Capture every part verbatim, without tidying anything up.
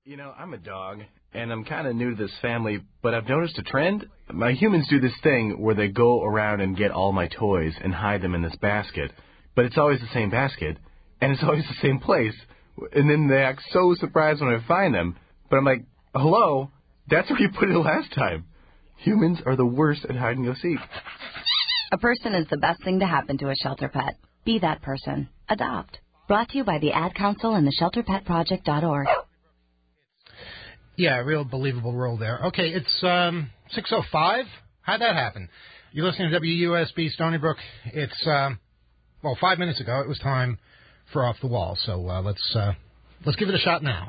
You know, I'm a dog, and I'm kind of new to this family, but I've noticed a trend. My humans do this thing where they go around and get all my toys and hide them in this basket, but it's always the same basket, and it's always the same place, and then they act so surprised when I find them, but I'm like, hello, that's where you put it last time. Humans are the worst at hide and go seek. A person is the best thing to happen to a shelter pet. Be that person. Adopt. Brought to you by the Ad Council and the shelter pet project dot org. Yeah, real believable role there. Okay, it's um, six oh five. How'd that happen? You're listening to W U S B Stony Brook. It's, um, well, five minutes ago it was time for Off the Wall. So uh, let's uh, let's give it a shot now.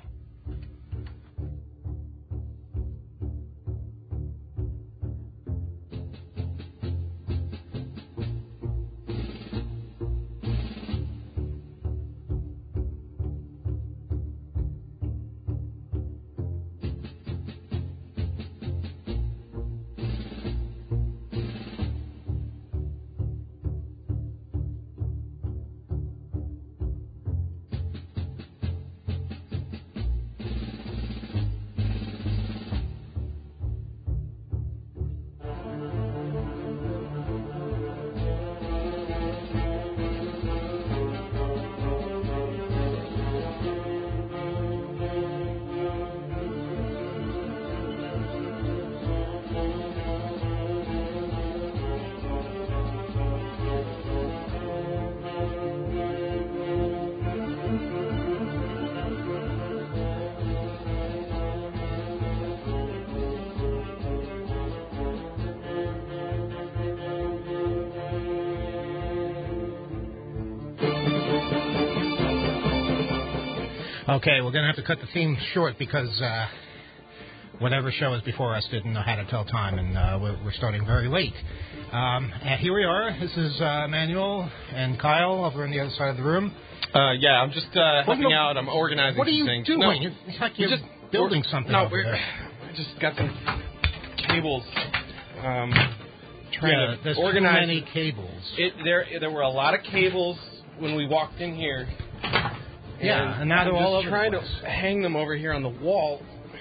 Okay, we're going to have to cut the theme short because uh, whatever show is before us didn't know how to tell time, and uh, we're, we're starting very late. Um, and here we are. This is uh, Emmanuel and Kyle over on the other side of the room. Uh, yeah, I'm just uh, helping no, out. I'm organizing What are you some things. doing? No, it's like you're just building something. No, over we're, there. I just got some cables. Um, trying yeah, to there's organize. too many cables. It, there, there were a lot of cables when we walked in here. Yeah, and, and now they're I'm all just over trying the to place. hang them over here on the wall.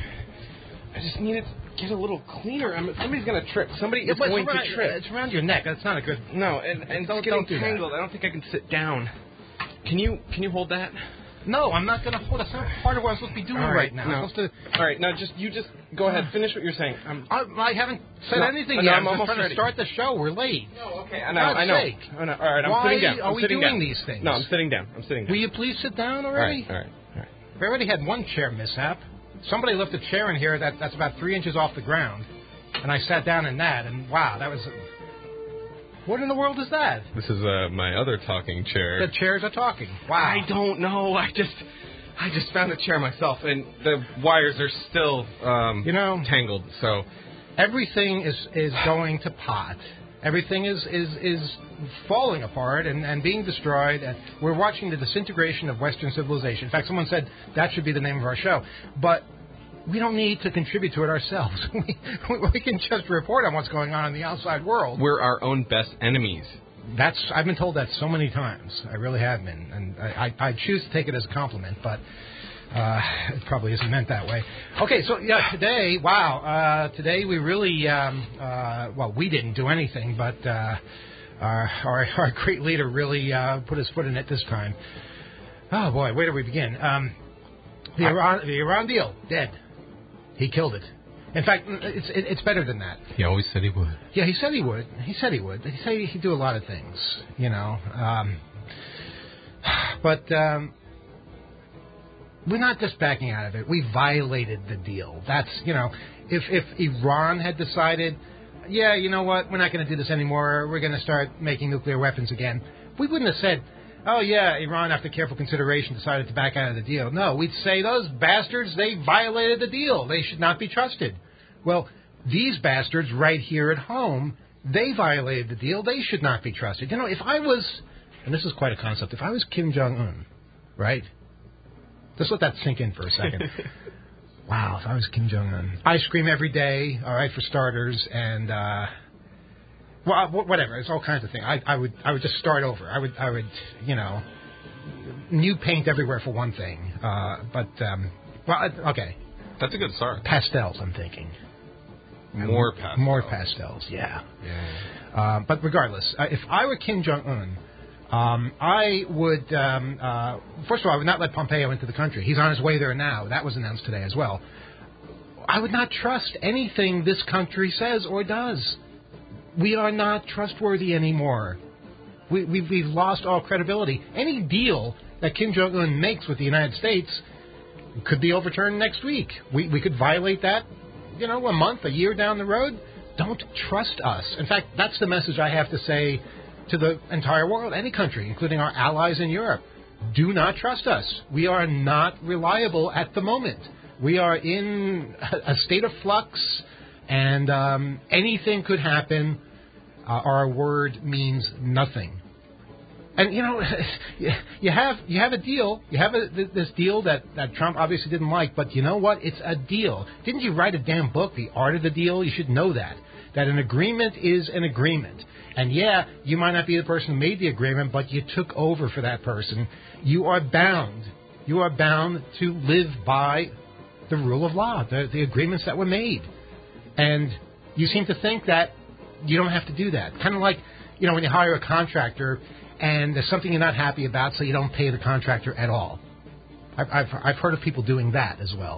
I just need it to get a little cleaner. I'm, somebody's going to trip. Somebody is But going around, to trip. It's around your neck. That's not a good... No, and, and don't, it's getting don't do tangled. that. I don't think I can sit down. Can you Can you hold that? No, I'm not going to hold. That's not part of what I'm supposed to be doing All right, right now. no. I'm supposed to... All right, now just you just go ahead. Finish what you're saying. I'm, I, I haven't said no, anything no, yet. I'm I'm just almost trying ready. to start the show. We're late. No, okay, I know, God's I know. sake. I know. All right, I'm Why sitting down. I'm are we sitting doing down. these things? No, I'm sitting down. I'm sitting down. Will you please sit down all already? right, all right, all right. We already had one chair mishap. Somebody left a chair in here that, that's about three inches off the ground, and I sat down in that, and wow, that was... What in the world is that? This is uh, my other talking chair. The chairs are talking. Wow. I don't know. I just... I just found a chair myself, and the wires are still, um, you know, tangled. So everything is, is going to pot. Everything is is, is falling apart and, and being destroyed. And we're watching the disintegration of Western civilization. In fact, someone said that should be the name of our show. But we don't need to contribute to it ourselves. we, we can just report on what's going on in the outside world. We're our own best enemies. That's I've been told that so many times. I really have been, and I, I, I choose to take it as a compliment, but uh, it probably isn't meant that way. Okay, so yeah, today, wow, uh, today we really, um, uh, well, we didn't do anything, but uh, our, our our great leader really uh, put his foot in it this time. Oh boy, where do we begin? Um, the Iran, the Iran deal, dead. He killed it. In fact, it's it's better than that. He always said he would. Yeah, he said he would. He said he would. He said he'd do a lot of things, you know. Um, but um, we're not just backing out of it. We violated the deal. That's, you know, if if Iran had decided, yeah, you know what, we're not going to do this anymore, we're going to start making nuclear weapons again, we wouldn't have said, oh, yeah, Iran, after careful consideration, decided to back out of the deal. No, we'd say those bastards, they violated the deal. They should not be trusted. Well, these bastards right here at home, they violated the deal. They should not be trusted. You know, if I was, and this is quite a concept, if I was Kim Jong-un, right? Just let that sink in for a second. Wow, if I was Kim Jong-un. Ice cream every day, all right, for starters, and, uh, well, whatever. It's all kinds of things. I, I would, I would just start over. I would, I would, you know, new paint everywhere for one thing. Uh, but, um, well, okay. That's a good start. Pastels, I'm thinking. More pastels. More pastels, yeah. Yeah. Uh, but regardless, uh, if I were Kim Jong-un, um, I would, um, uh, first of all, I would not let Pompeo into the country. He's on his way there now. That was announced today as well. I would not trust anything this country says or does. We are not trustworthy anymore. We, we've, we've lost all credibility. Any deal that Kim Jong-un makes with the United States could be overturned next week. We, we could violate that, you know, a month, a year down the road. Don't trust us. In fact, that's the message I have to say to the entire world, any country, including our allies in Europe. Do not trust us. We are not reliable at the moment. We are in a state of flux, and um, anything could happen. Uh, our word means nothing. And, you know, you have you have a deal. You have a, this deal that, that Trump obviously didn't like, but you know what? It's a deal. Didn't you write a damn book, The Art of the Deal? You should know that. That an agreement is an agreement. And, yeah, you might not be the person who made the agreement, but you took over for that person. You are bound. You are bound to live by the rule of law, the, the agreements that were made. And you seem to think that you don't have to do that. Kind of like, you know, when you hire a contractor and there's something you're not happy about, so you don't pay the contractor at all. I've I've, I've heard of people doing that as well.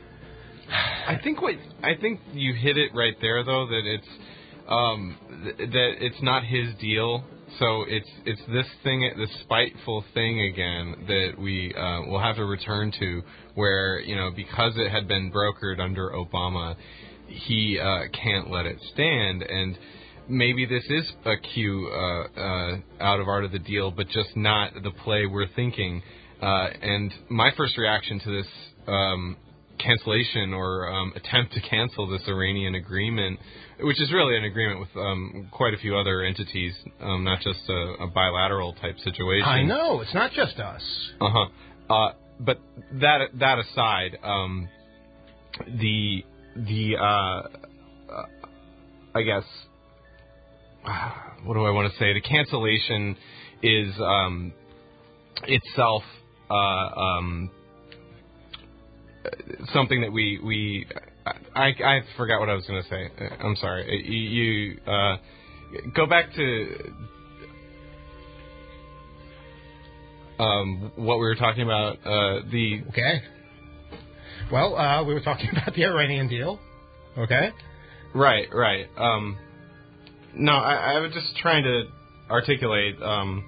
I think what I think you hit it right there, though, that it's um, th- that it's not his deal. So it's it's this thing, this spiteful thing again that we uh, will have to return to, where, you know, because it had been brokered under Obama, he uh, can't let it stand. And maybe this is a cue uh, uh, out of Art of the Deal, but just not the play we're thinking. Uh, and my first reaction to this um, cancellation or um, attempt to cancel this Iranian agreement, which is really an agreement with um, quite a few other entities, um, not just a, a bilateral type situation. I know, it's not just us. Uh-huh. Uh But that that aside, um, the the uh, uh, I guess. What do I want to say? The cancellation is um, itself uh, um, something that we we I, I forgot what I was going to say. I'm sorry. You, you uh, go back to um, what we were talking about. Uh, the okay. Well, uh, we were talking about the Iranian deal. Okay. Right. Right. Um, No, I, I was just trying to articulate um,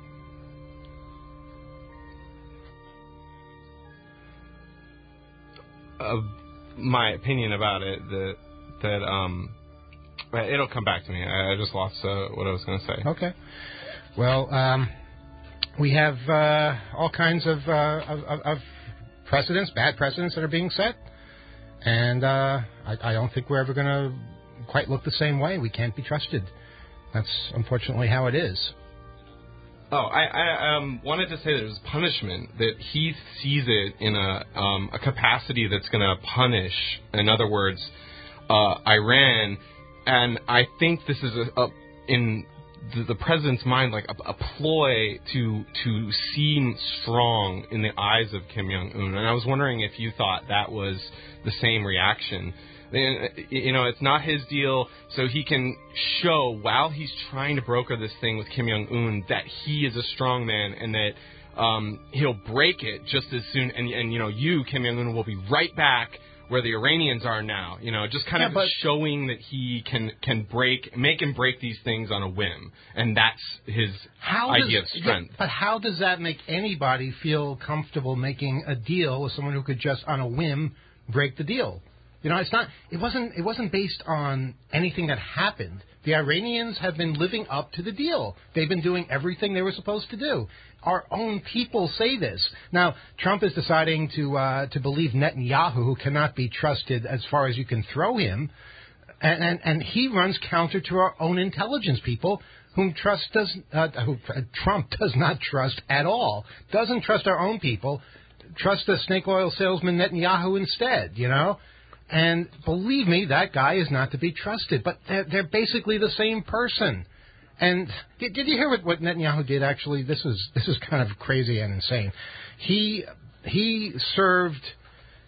uh, my opinion about it. That that um, it'll come back to me. I, I just lost uh, what I was going to say. Okay. Well, um, we have uh, all kinds of, uh, of, of, of precedents, bad precedents that are being set, and uh, I, I don't think we're ever going to quite look the same way. We can't be trusted. That's unfortunately how it is. Oh, I, I um, wanted to say that it was punishment, that he sees it in a um, a capacity that's going to punish, in other words, uh, Iran. And I think this is a, a in the, the president's mind like a, a ploy to to seem strong in the eyes of Kim Jong-un. And I was wondering if you thought that was the same reaction. You know, it's not his deal, so he can show while he's trying to broker this thing with Kim Jong-un that he is a strong man and that um, he'll break it just as soon. And, and, you know, you, Kim Jong-un, will be right back where the Iranians are now. You know, just kind yeah, of but, showing that he can can break, make him break these things on a whim. And that's his how idea does, of strength. But how does that make anybody feel comfortable making a deal with someone who could just on a whim break the deal? You know, it's not. It wasn't. It wasn't based on anything that happened. The Iranians have been living up to the deal. They've been doing everything they were supposed to do. Our own people say this. Now, Trump is deciding to uh, to believe Netanyahu, who cannot be trusted as far as you can throw him, and and, and he runs counter to our own intelligence people, whom trust does uh, who uh, Trump does not trust at all. Doesn't trust our own people. Trust the snake oil salesman Netanyahu instead. You know. And believe me, that guy is not to be trusted. But they're, they're basically the same person. And did, did you hear what, what Netanyahu did? Actually, this is this is kind of crazy and insane. He he served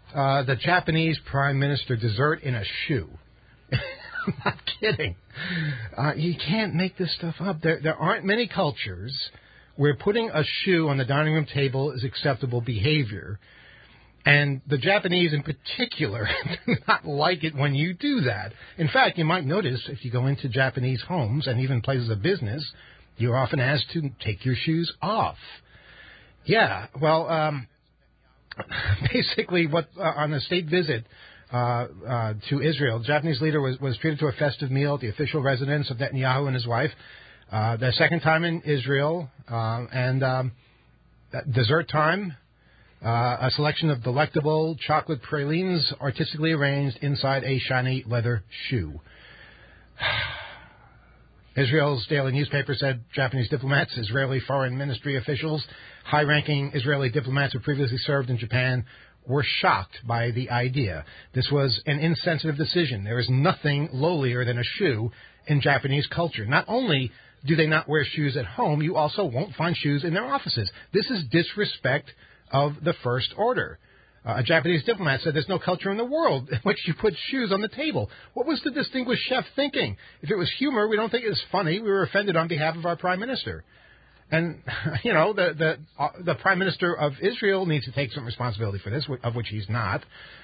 Uh, the Japanese Prime Minister dessert in a shoe. I'm not kidding. Uh, you can't make this stuff up. There, there aren't many cultures where putting a shoe on the dining room table is acceptable behavior. And the Japanese in particular do not like it when you do that. In fact, you might notice if you go into Japanese homes and even places of business, you're often asked to take your shoes off. Yeah, well, um, basically what uh, on a state visit uh, uh, to Israel, the Japanese leader was, was treated to a festive meal at the official residence of Netanyahu and his wife. Uh, their second time in Israel, uh, and um, dessert time. Uh, a selection of delectable chocolate pralines artistically arranged inside a shiny leather shoe. Israel's daily newspaper said Japanese diplomats, Israeli foreign ministry officials, high-ranking Israeli diplomats who previously served in Japan were shocked by the idea. This was an insensitive decision. There is nothing lowlier than a shoe in Japanese culture. Not only do they not wear shoes at home, you also won't find shoes in their offices. This is disrespect of the First Order. Uh, a Japanese diplomat said there's no culture in the world in which you put shoes on the table. What was the distinguished chef thinking? If it was humor, we don't think it was funny. We were offended on behalf of our prime minister. And, you know, the the, uh, the prime minister of Israel needs to take some responsibility for this, of which he's not.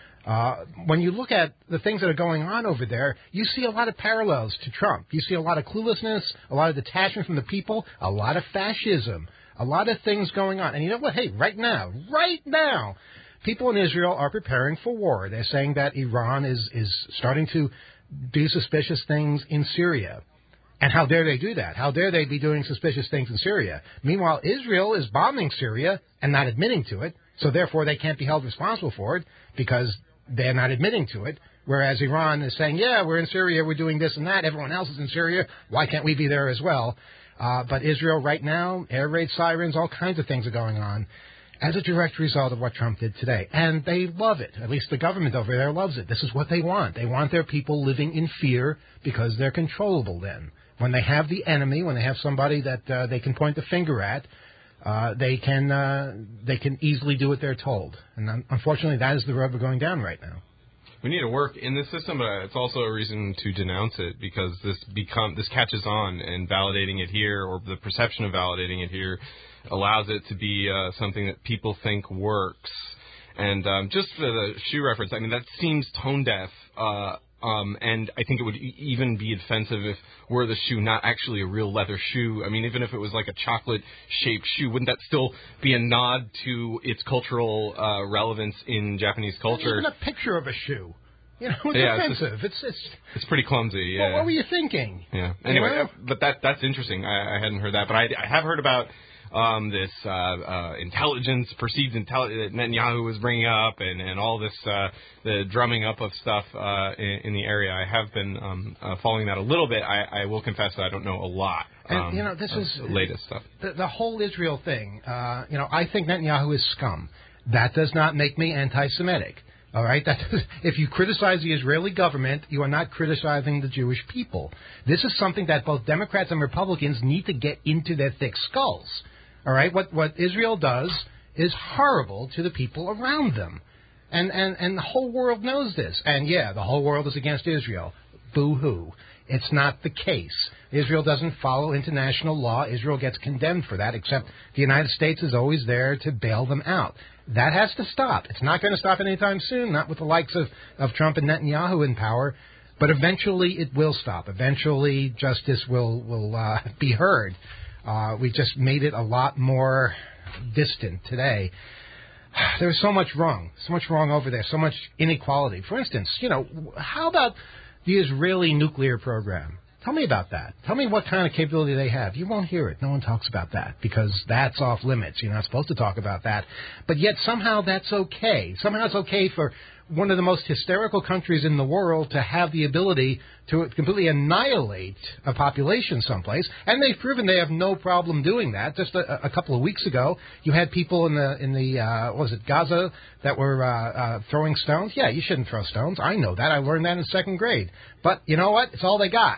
Uh, when you look at the things that are going on over there, you see a lot of parallels to Trump. You see a lot of cluelessness, a lot of detachment from the people, a lot of fascism. A lot of things going on. And you know what? Hey, right now, right now, people in Israel are preparing for war. They're saying that Iran is, is starting to do suspicious things in Syria. And how dare they do that? How dare they be doing suspicious things in Syria? Meanwhile, Israel is bombing Syria and not admitting to it. So therefore, they can't be held responsible for it because they're not admitting to it. Whereas Iran is saying, yeah, we're in Syria, we're doing this and that. Everyone else is in Syria. Why can't we be there as well? Uh, but Israel right now, air raid sirens, all kinds of things are going on as a direct result of what Trump did today. And they love it. At least the government over there loves it. This is what they want. They want their people living in fear because they're controllable then. When they have the enemy, when they have somebody that uh, they can point the finger at, uh, they can uh, they can easily do what they're told. And unfortunately, that is the road we're going down right now. We need to work in this system, but it's also a reason to denounce it because this become this catches on, and validating it here, or the perception of validating it here, allows it to be uh, something that people think works. And um, just for the shoe reference, I mean, that seems tone deaf, uh, um, and I think it would e- even be offensive if were the shoe not actually a real leather shoe. I mean, even if it was like a chocolate-shaped shoe, wouldn't that still be a nod to its cultural uh, relevance in Japanese culture? Even a picture of a shoe. You know, it's yeah, offensive. It's, it's, it's it's pretty clumsy. Yeah. Well, what were you thinking? Yeah. Anyway, you know? uh, but that that's interesting. I, I hadn't heard that, but I, I have heard about um, this uh, uh, intelligence, perceived intelligence that Netanyahu was bringing up, and, and all this uh, the drumming up of stuff uh, in, in the area. I have been um, uh, following that a little bit. I, I will confess that I don't know a lot. And um, you know, this is the latest stuff. The, the whole Israel thing. Uh, you know, I think Netanyahu is scum. That does not make me anti-Semitic. All right. That is, if you criticize the Israeli government, you are not criticizing the Jewish people. This is something that both Democrats and Republicans need to get into their thick skulls. All right. What what Israel does is horrible to the people around them, and and and the whole world knows this. And yeah, the whole world is against Israel. Boo-hoo. It's not the case. Israel doesn't follow international law. Israel gets condemned for that, except the United States is always there to bail them out. That has to stop. It's not going to stop anytime soon, not with the likes of, of Trump and Netanyahu in power, but eventually it will stop. Eventually justice will, will uh, be heard. Uh, we just made it a lot more distant today. There's so much wrong, so much wrong over there, so much inequality. For instance, you know, how about the Israeli nuclear program? Tell me about that. Tell me what kind of capability they have. You won't hear it. No one talks about that because that's off limits. You're not supposed to talk about that. But yet somehow that's okay. Somehow it's okay for one of the most hysterical countries in the world to have the ability to completely annihilate a population someplace. And they've proven they have no problem doing that. Just a, a couple of weeks ago, you had people in the, in the uh, what was it, Gaza that were uh, uh, throwing stones. Yeah, you shouldn't throw stones. I know that. I learned that in second grade. But you know what? It's all they got.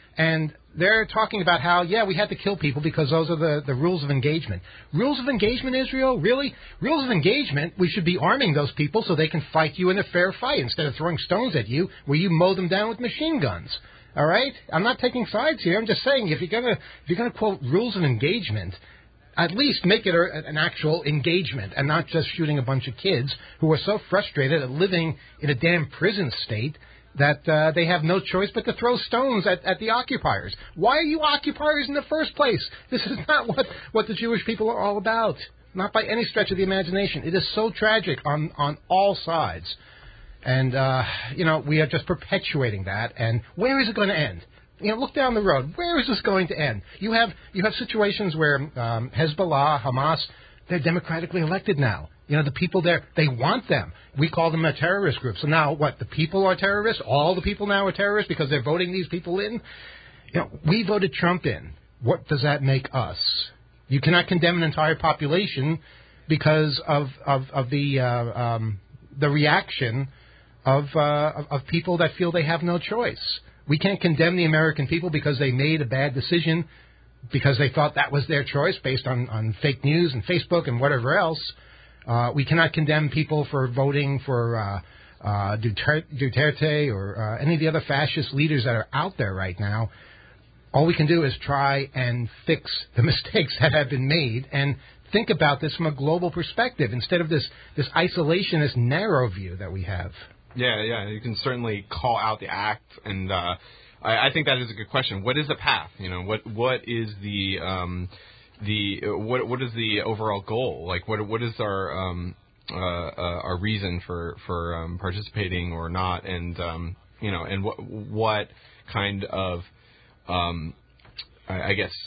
And they're talking about how, yeah, we had to kill people because those are the, the rules of engagement. Rules of engagement, Israel? Really? Rules of engagement, we should be arming those people so they can fight you in a fair fight instead of throwing stones at you where you mow them down with machine guns. All right? I'm not taking sides here. I'm just saying if you're going to if you're going to quote rules of engagement, at least make it a, an actual engagement and not just shooting a bunch of kids who are so frustrated at living in a damn prison state that uh, they have no choice but to throw stones at, at the occupiers. Why are you occupiers in the first place? This is not what, what the Jewish people are all about. Not by any stretch of the imagination. It is so tragic on, on all sides. And, uh, you know, we are just perpetuating that. And where is it going to end? You know, look down the road. Where is this going to end? You have you have situations where um, Hezbollah, Hamas, they're democratically elected now. You know, the people there, they want them. We call them a terrorist group. So now, what, the people are terrorists? All the people now are terrorists because they're voting these people in? You know, we voted Trump in. What does that make us? You cannot condemn an entire population because of of, of the uh, um, the reaction of, uh, of of people that feel they have no choice. We can't condemn the American people because they made a bad decision because they thought that was their choice based on, on fake news and Facebook and whatever else. Uh, we cannot condemn people for voting for uh, uh, Duterte or uh, any of the other fascist leaders that are out there right now. All we can do is try and fix the mistakes that have been made and think about this from a global perspective instead of this, this isolationist narrow view that we have. Yeah, yeah, you can certainly call out the act, and uh, I, I think that is a good question. What is the path? You know, what what is the um, the what what is the overall goal? Like, what what is our um, uh, uh, our reason for for um, participating or not? And um, you know, and what what kind of um, I, I guess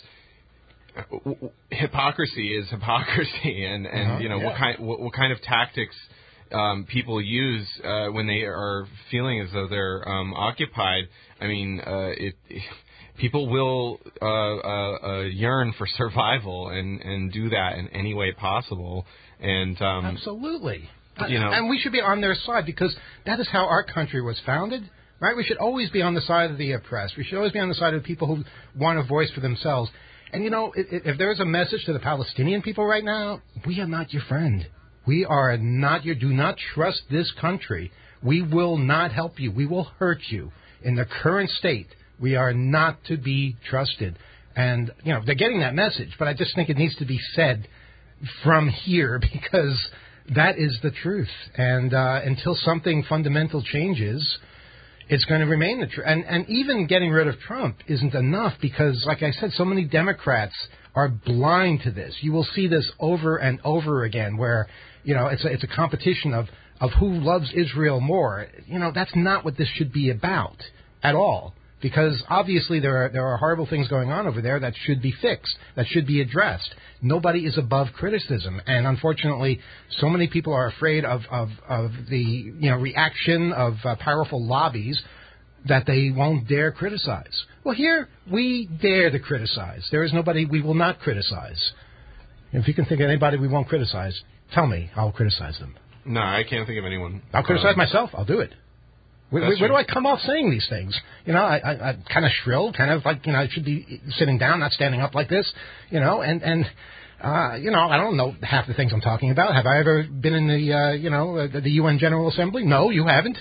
hypocrisy is hypocrisy, and and uh-huh, you know yeah. what kind what, what kind of tactics Um, people use uh, when they are feeling as though they're um, occupied. I mean, uh, it, it people will uh, uh, uh, yearn for survival and, and do that in any way possible. And um, absolutely, you know, and we should be on their side because that is how our country was founded. Right? We should always be on the side of the oppressed. We should always be on the side of the people who want a voice for themselves. And you know, if, if there is a message to the Palestinian people right now, we are not your friend. We are not your, do not trust this country. We will not help you. We will hurt you. In the current state, we are not to be trusted. And, you know, they're getting that message, but I just think it needs to be said from here because that is the truth. And uh, until something fundamental changes, it's going to remain the truth. And, and even getting rid of Trump isn't enough because, like I said, so many Democrats are blind to this. You will see this over and over again where, you know, it's a, it's a competition of, of who loves Israel more. You know, that's not what this should be about at all. Because obviously there are there are horrible things going on over there that should be fixed, that should be addressed. Nobody is above criticism. And unfortunately, so many people are afraid of, of, of the, you know, reaction of uh, powerful lobbies that they won't dare criticize. Well, here we dare to criticize. There is nobody we will not criticize. If you can think of anybody we won't criticize, tell me. I'll criticize them. No, I can't think of anyone. I'll criticize um, myself. I'll do it. Where, where, where do I come off saying these things? You know, I, I, I kind of shrill, kind of like, you know, I should be sitting down, not standing up like this, you know, and, and uh, you know, I don't know half the things I'm talking about. Have I ever been in the, uh, you know, the, the U N General Assembly? No, you haven't.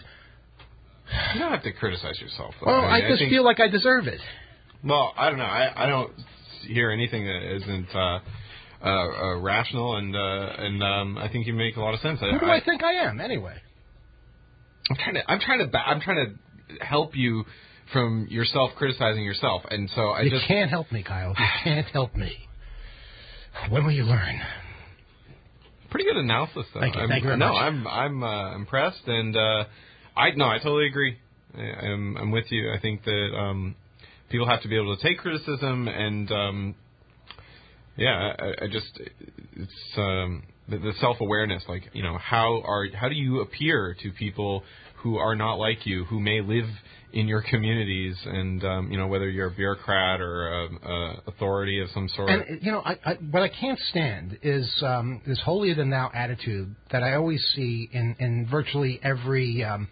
You don't have to criticize yourself, though. Well, I, mean, I just I think, feel like I deserve it. Well, I don't know. I, I don't hear anything that isn't uh, uh, uh, rational, and uh, and um, I think you make a lot of sense. Who do I, I think I am, anyway? I'm trying to. I'm trying to. I'm trying to help you from yourself criticizing yourself, and so I you just. You can't help me, Kyle. You can't help me. When will you learn? Pretty good analysis, though. Thank you. I'm, Thank you very no, much. I'm I'm uh, impressed, and uh, I no, I totally agree. I, I'm I'm with you. I think that um, people have to be able to take criticism, and um, yeah, I, I just it's. Um, The, the self-awareness, like, you know, how are how do you appear to people who are not like you, who may live in your communities, and um, you know, whether you're a bureaucrat or a, a authority of some sort. And you know, I, I, what I can't stand is um, this holier than thou attitude that I always see in in virtually every um,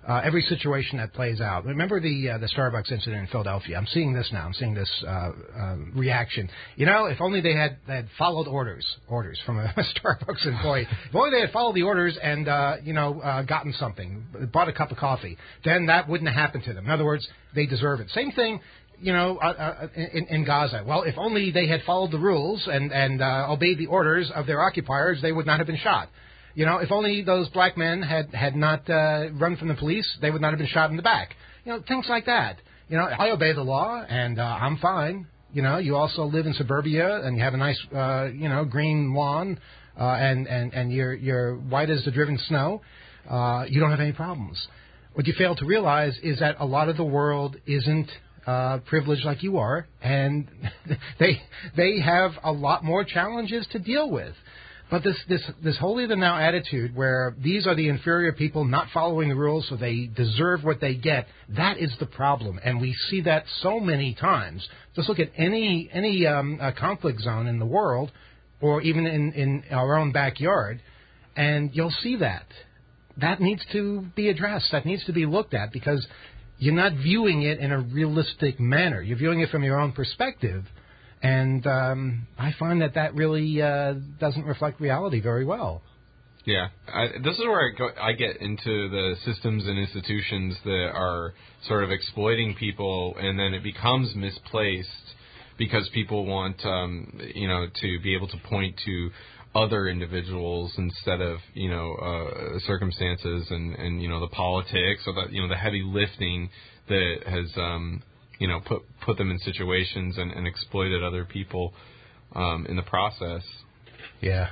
uh, every situation that plays out. Remember the uh, the Starbucks incident in Philadelphia? I'm seeing this now. I'm seeing this uh, uh, reaction. You know, if only they had, they had followed orders orders from a Starbucks employee. If only they had followed the orders and, uh, you know, uh, gotten something, bought a cup of coffee, then that wouldn't have happened to them. In other words, they deserve it. Same thing, you know, uh, uh, in, in Gaza. Well, if only they had followed the rules and, and uh, obeyed the orders of their occupiers, they would not have been shot. You know, if only those black men had, had not uh, run from the police, they would not have been shot in the back. You know, things like that. You know, I obey the law, and uh, I'm fine. You know, you also live in suburbia, and you have a nice, uh, you know, green lawn, uh, and, and, and you're, you're white as the driven snow. Uh, you don't have any problems. What you fail to realize is that a lot of the world isn't uh, privileged like you are, and they they have a lot more challenges to deal with. But this, this, this holier-than-thou attitude where these are the inferior people not following the rules so they deserve what they get, that is the problem. And we see that so many times. Just look at any any um, uh, conflict zone in the world or even in, in our own backyard, and you'll see that. That needs to be addressed. That needs to be looked at because you're not viewing it in a realistic manner. You're viewing it from your own perspective. And um, I find that that really uh, doesn't reflect reality very well. Yeah, I, this is where I, go, I get into the systems and institutions that are sort of exploiting people, and then it becomes misplaced because people want, um, you know, to be able to point to other individuals instead of, you know, uh, circumstances and, and, you know, the politics or the, you know, the heavy lifting that has, um, you know, put put them in situations and, and exploited other people um, in the process. Yeah.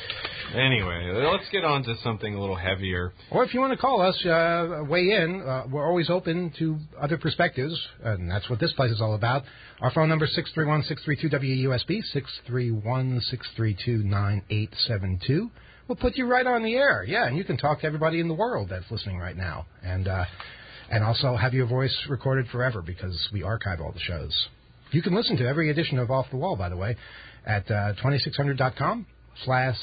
Anyway, let's get on to something a little heavier. Or if you want to call us, uh, weigh in. Uh, we're always open to other perspectives, and that's what this place is all about. Our phone number is six three one, six three two, W U S B, six three one, six three two, nine eight seven two. We'll put you right on the air. Yeah, and you can talk to everybody in the world that's listening right now. And uh, and also have your voice recorded forever because we archive all the shows. You can listen to every edition of Off the Wall, by the way, at uh, twenty-six hundred dot com slash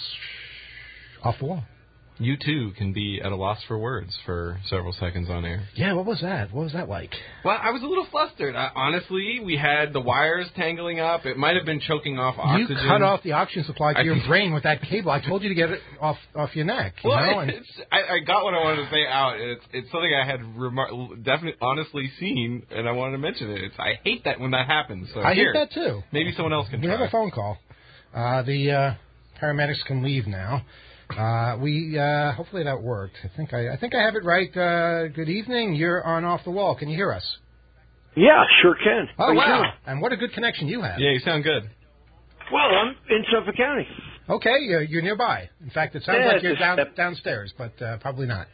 off the wall. You, too, can be at a loss for words for several seconds on air. Yeah, what was that? What was that like? Well, I was a little flustered. I, honestly, we had the wires tangling up. It might have been choking off oxygen. You cut off the oxygen supply to I your think... brain with that cable. I told you to get it off off your neck. You well, know? And... it's, I, I got what I wanted to say out. It's, it's something I had remar- definitely, honestly seen, and I wanted to mention it. It's, I hate that when that happens. So I here, hate that, too. Maybe someone else can we try. We have a phone call. Uh, the uh, paramedics can leave now. Uh, we uh, hopefully that worked. I think I, I think I have it right. Uh, good evening. You're on Off the Wall. Can you hear us? Yeah, sure can. Oh, How wow. And what a good connection you have. Yeah, you sound good. Well, I'm in Suffolk County. Okay, you're, you're nearby. In fact, it sounds yeah, like you're down, step... downstairs, but uh, probably not.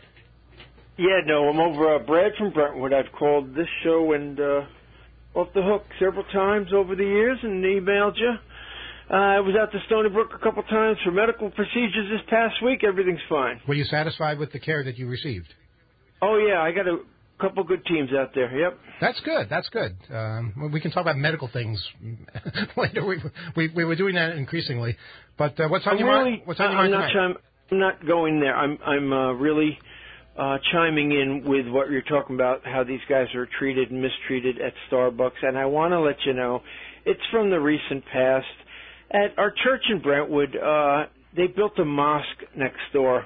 Yeah, no, I'm over uh, Brad from Brentwood. I've called this show and uh, off the hook several times over the years and emailed you. Uh, I was out to Stony Brook a couple times for medical procedures this past week. Everything's fine. Were you satisfied with the care that you received? Oh, yeah. I got a couple good teams out there. Yep. That's good. That's good. Um, we can talk about medical things later. We, we, we were doing that increasingly. But uh, what's on I'm your really, mind? What's on your I'm mind not tonight? chim- I'm not going there. I'm, I'm uh, really uh, chiming in with what you're talking about, how these guys are treated and mistreated at Starbucks. And I want to let you know, it's from the recent past. At our church in Brentwood, uh, they built a mosque next door.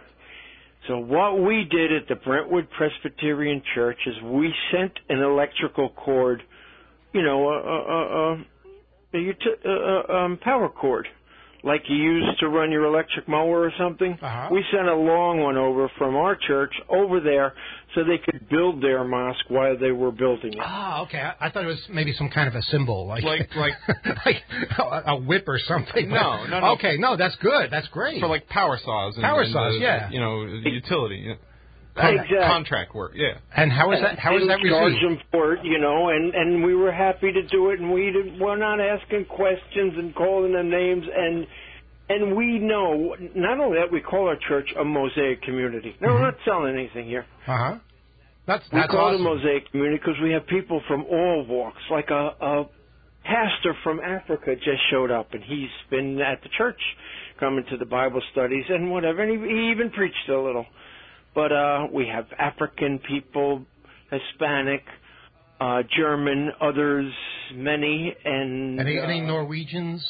So what we did at the Brentwood Presbyterian Church is we sent an electrical cord, you know, a, a, a, a, uti- a, a um, power cord, like you use to run your electric mower or something. Uh-huh. We sent a long one over from our church over there so they could build their mosque while they were building it. Ah, okay. I, I thought it was maybe some kind of a symbol, like Like, like, like a, a whip or something. No, no, no. Okay, no, that's good. That's great. For like power saws. And, Power and saws, the, yeah. You know, utility. Yeah. Con- exactly. Contract work, yeah. And how is that? How is that received? Charge received? them for it, you know, and and we were happy to do it, and we didn't, we're not asking questions and calling them names, and and we know not only that we call our church a Mosaic community. No, mm-hmm. We're not selling anything here. Uh huh. That's we that's call awesome. it a Mosaic community because we have people from all walks. Like a, a pastor from Africa just showed up, and he's been at the church, coming to the Bible studies and whatever, and he, he even preached a little. but uh, we have African people, Hispanic, uh, German, others, many, and Any, uh, any Norwegians?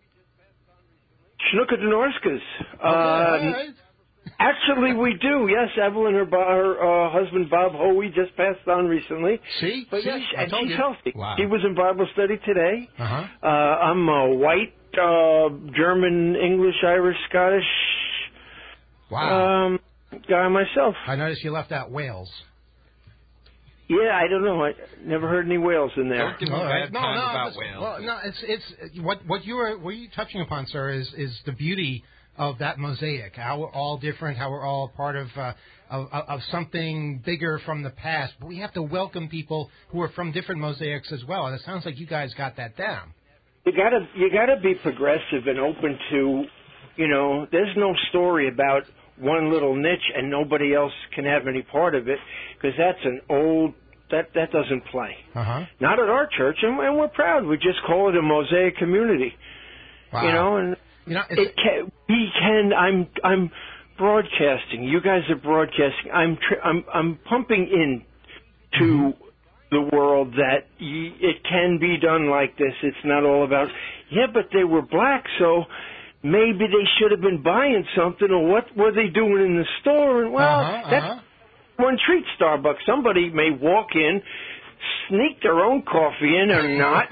Schnuckadenorskas. Okay, all Uh, right. Actually, we do. Yes, Evelyn, her, bo- her uh, husband Bob Hoey just passed on recently. See? But See? yes, I and told she's you. healthy. Wow. He was in Bible study today. Uh-huh. Uh, I'm a white, uh, German, English, Irish, Scottish Wow. um, guy myself. I noticed you left out Wales. Yeah, I don't know. I never heard any whales in there. Don't give me All a right. bad No, time no, about it's- whales. Well, no, it's it's what what you are what you're touching upon, sir, is is the beauty of that mosaic. How we're all different, how we're all part of uh, of, of something bigger from the past. But we have to welcome people who are from different mosaics as well. And it sounds like you guys got that down. You gotta, you gotta be progressive and open to, you know, there's no story about one little niche and nobody else can have any part of it, because that's an old, that that doesn't play. Uh huh. Not at our church, and, and we're proud. We just call it a mosaic community. Wow. You know, and You know, it's, it can, we can. I'm I'm broadcasting. You guys are broadcasting. I'm tr- I'm I'm pumping in to Mm-hmm. the world that y- it can be done like this. It's not all about yeah, but they were black, so maybe they should have been buying something, or what were they doing in the store? And well, uh-huh, that's uh-huh. one treat. Starbucks. Somebody may walk in, sneak their own coffee in or not,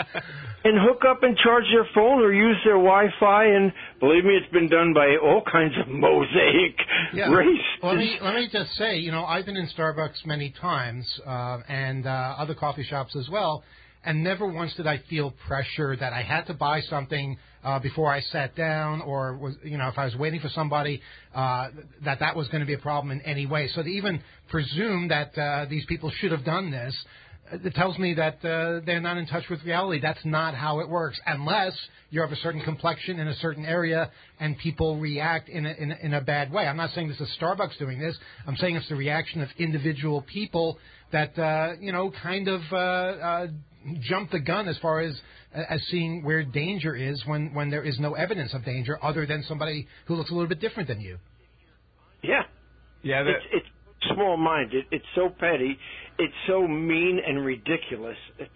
and hook up and charge their phone or use their Wi-Fi. And believe me, it's been done by all kinds of mosaic Yeah. races. Let me let me just say, you know, I've been in Starbucks many times, uh, and uh, other coffee shops as well, and never once did I feel pressure that I had to buy something uh, before I sat down, or was, you know, if I was waiting for somebody, uh, that that was going to be a problem in any way. So to even presume that uh, these people should have done this, it tells me that uh, they're not in touch with reality. That's not how it works, unless you have a certain complexion in a certain area and people react in a, in a, in a bad way. I'm not saying this is Starbucks doing this. I'm saying it's the reaction of individual people that, uh, you know, kind of uh, uh, jump the gun as far as as seeing where danger is when, when there is no evidence of danger other than somebody who looks a little bit different than you. Yeah. Yeah, that, It's, it's small-minded. It's so petty. It's so mean and ridiculous. It's,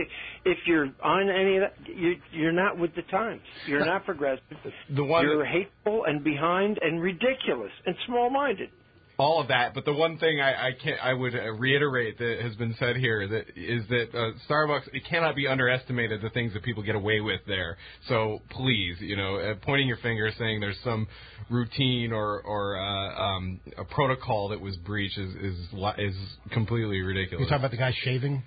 if you're on any of that, you, you're not with the times. You're not progressive. the one You're that- hateful and behind and ridiculous and small-minded. all of that, but the one thing I, I can I would uh, reiterate that has been said here that is that uh, Starbucks, it cannot be underestimated the things that people get away with there. So please, you know, uh, pointing your finger saying there's some routine or or uh, um, a protocol that was breached is is li- is completely You ridiculous. talking about the guy shaving?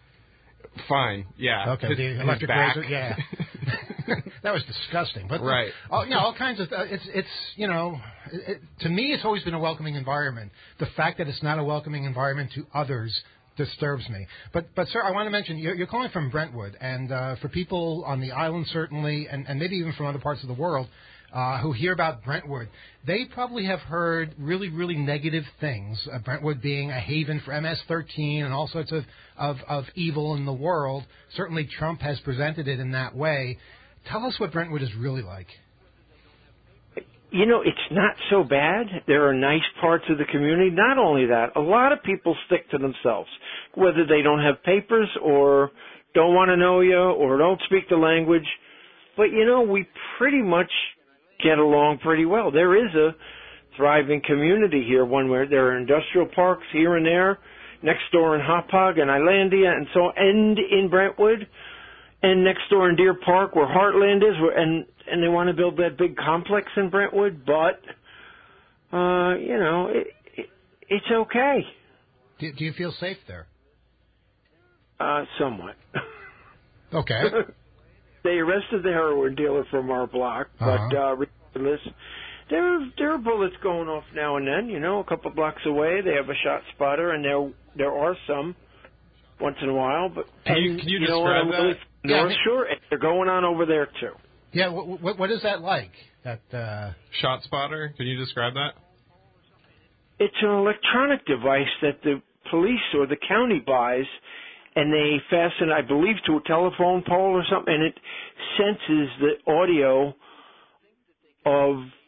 Fine, yeah. Okay, His- the his electric back. razor, yeah. That was disgusting. But Right. all, you know, all kinds of uh, it's it's you know, it, it, to me it's always been a welcoming environment. The fact that it's not a welcoming environment to others disturbs me. But but sir, I want to mention you're, you're calling from Brentwood, and uh, for people on the island certainly, and, and maybe even from other parts of the world. Uh, who hear about Brentwood, they probably have heard really, really negative things. Uh, Brentwood being a haven for M S thirteen and all sorts of, of, of evil in the world. Certainly Trump has presented it in that way. Tell us what Brentwood is really like. You know, it's not so bad. There are nice parts of the community. Not only that, a lot of people stick to themselves, whether they don't have papers or don't want to know you or don't speak the language. But, you know, we pretty much get along pretty well. There is a thriving community here, one where there are industrial parks here and there, next door in Hauppauge and Islandia, and so and in Brentwood, and next door in Deer Park where Heartland is, where, and and they want to build that big complex in Brentwood, but uh, you know, it, it, it's okay. Do, do you feel safe there? Uh, somewhat. Okay. They arrested the heroin dealer from our block, but Uh-huh. uh, regardless, there there are bullets going off now and then. You know, a couple blocks away, they have a shot spotter, and there there are some once in a while. But Can you- and, can you know what, describe I'm that? really Yeah, North I- Shore, and they're going on over there too. Yeah. What, what, what is that like? That uh, Shot spotter, can you describe that? It's an electronic device that the police or the county buys, and they fasten, I believe, to a telephone pole or something, and it senses the audio of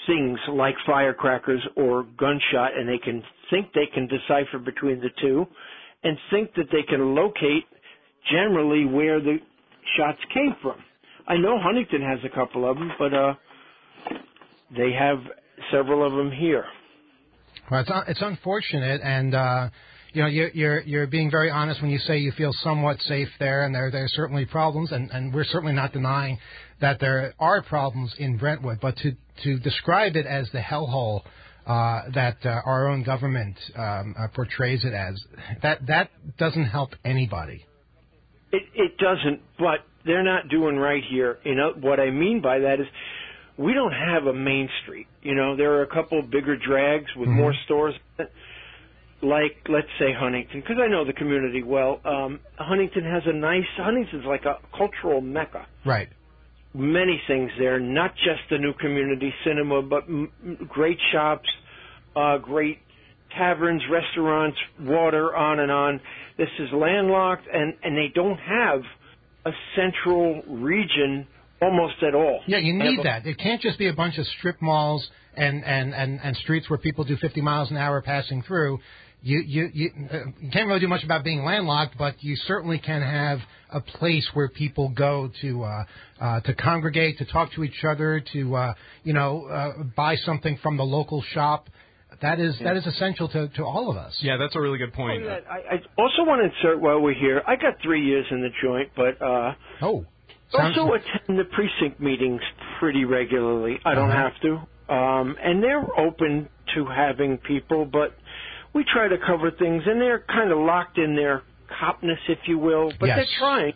things like firecrackers or gunshot, and they can think they can decipher between the two and think that they can locate generally where the shots came from. I know Huntington has a couple of them, but uh, they have several of them here. Well, it's, un- it's unfortunate, and uh, you know you're, you're you're being very honest when you say you feel somewhat safe there, and there there are certainly problems, and, and we're certainly not denying that there are problems in Brentwood. But to to describe it as the hellhole uh, that uh, our own government um, uh, portrays it as, that that doesn't help anybody. It it doesn't, but they're not doing right here. You know what I mean by that is, we don't have a main street. You know, there are a couple of bigger drags with mm-hmm. more stores, like, let's say, Huntington, because I know the community well. Um, Huntington has a nice, Huntington's like a cultural mecca. Right. Many things there, not just the new community cinema, but m- great shops, uh, great taverns, restaurants, water, on and on. This is landlocked, and, and they don't have a central region almost at all. Yeah, you need that. It can't just be a bunch of strip malls and, and, and, and streets where people do fifty miles an hour passing through. You you you, uh, you can't really do much about being landlocked, but you certainly can have a place where people go to uh, uh, to congregate, to talk to each other, to uh, you know uh, buy something from the local shop. That is yeah. that is essential to, to all of us. Yeah, that's a really good point. I, I also want to insert while we're here. I got three years in the joint, but uh, oh. Sounds also attend the precinct meetings pretty regularly. I don't uh-huh. have to. Um, and they're open to having people, but we try to cover things, and they're kind of locked in their copness, if you will, but yes. they're trying.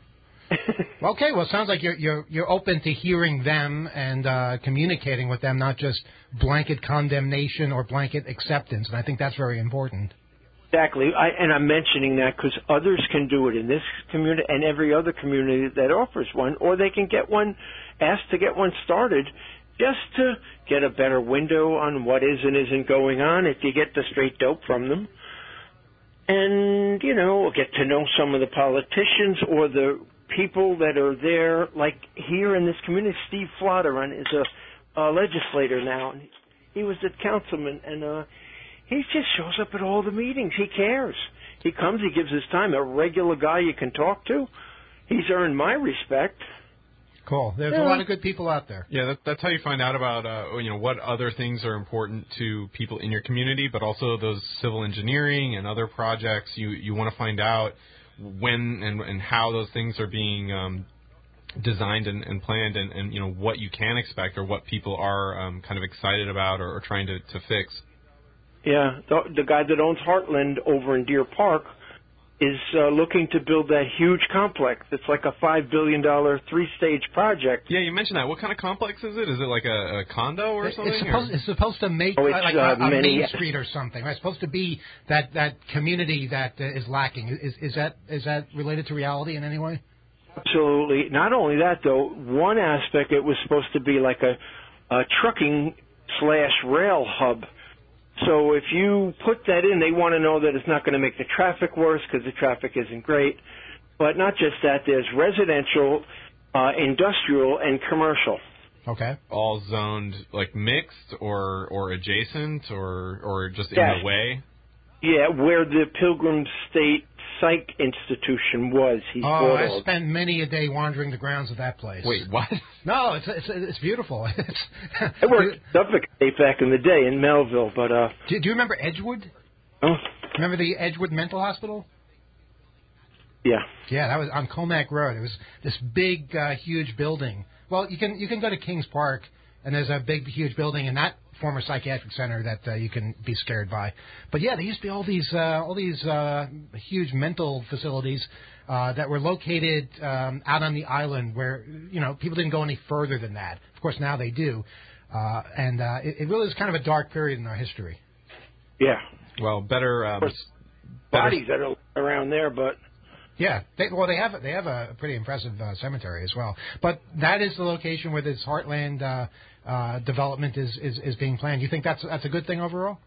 Okay, well, it sounds like you're, you're, you're open to hearing them and uh, communicating with them, not just blanket condemnation or blanket acceptance, and I think that's very important. Exactly, I, and I'm mentioning that because others can do it in this community and every other community that offers one, or they can get one, ask to get one started just to get a better window on what is and isn't going on if you get the straight dope from them. And, you know, get to know some of the politicians or the people that are there. Like here in this community, Steve Flotteron is a, a legislator now. And he was a councilman, and uh he just shows up at all the meetings. He cares. He comes, he gives his time. A regular guy you can talk to. He's earned my respect. Cool. There's yeah. a lot of good people out there. Yeah, that, that's how you find out about uh, you know what other things are important to people in your community, but also those civil engineering and other projects. You you want to find out when and, and how those things are being um, designed and, and planned, and, and you know what you can expect or what people are um, kind of excited about or, or trying to, to fix. Yeah, the, the guy that owns Heartland over in Deer Park is uh, looking to build that huge complex. It's like a five billion dollars three-stage project. Yeah, you mentioned that. What kind of complex is it? Is it like a, a condo or something? It's supposed, it's supposed to make oh, like uh, a, a many, main street or something. Right? It's supposed to be that, that community that uh, is lacking. Is, is that is that related to reality in any way? Absolutely. Not only that, though, one aspect, it was supposed to be like a, a trucking slash rail hub. So if you put that in, they want to know that it's not going to make the traffic worse because the traffic isn't great. But not just that, there's residential, uh, industrial, and commercial. Okay. All zoned like mixed or or adjacent or or just in yes. the way? Yeah, where the Pilgrim State Psych Institution was. He oh, I spent many a day wandering the grounds of that place. Wait, what? No, it's it's, it's beautiful. It's, I worked at Suffolk State back in the day in Melville, but uh. Do, do you remember Edgewood? Oh. Remember the Edgewood Mental Hospital? Yeah. Yeah, that was on Comac Road. It was this big, uh, huge building. Well, you can you can go to Kings Park, and there's a big, huge building in that former psychiatric center that uh, you can be scared by. But yeah, there used to be all these uh, all these uh, huge mental facilities uh, that were located um, out on the island where you know people didn't go any further than that. Of course, now they do, uh, and uh, it, it really is kind of a dark period in our history. Yeah. Well, better um, bodies that are around there, but. Yeah, they, well, they have they have a pretty impressive uh, cemetery as well. But that is the location where this Heartland uh, uh, development is, is, is being planned. You think that's that's a good thing overall?